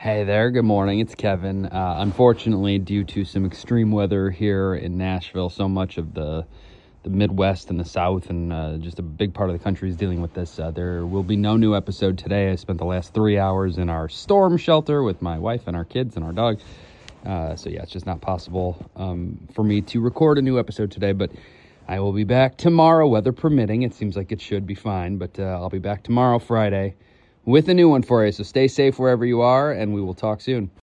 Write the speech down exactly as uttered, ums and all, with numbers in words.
Hey there, good morning, it's Kevin. Uh, unfortunately, due to some extreme weather here in Nashville, so much of the the Midwest and the South and uh, just a big part of the country is dealing with this. Uh, there will be no new episode today. I spent the last three hours in our storm shelter with my wife and our kids and our dog. Uh, so yeah, it's just not possible um, for me to record a new episode today, but I will be back tomorrow, weather permitting. It seems like it should be fine, but uh, I'll be back tomorrow, Friday, with a new one for you. So stay safe wherever you are, and we will talk soon.